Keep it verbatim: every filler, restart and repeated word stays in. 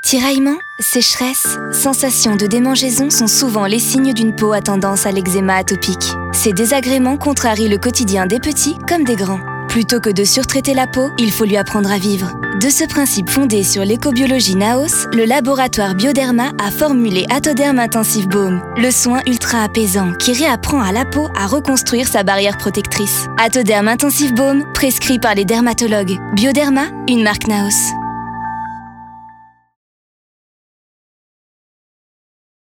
Tiraillements, sécheresse, sensations de démangeaison sont souvent les signes d'une peau à tendance à l'eczéma atopique. Ces désagréments contrarient le quotidien des petits comme des grands. Plutôt que de surtraiter la peau, il faut lui apprendre à vivre. De ce principe fondé sur l'écobiologie Naos, le laboratoire Bioderma a formulé Atoderm Intensive Balm, le soin ultra apaisant qui réapprend à la peau à reconstruire sa barrière protectrice. Atoderm Intensive Balm, prescrit par les dermatologues. Bioderma, une marque Naos.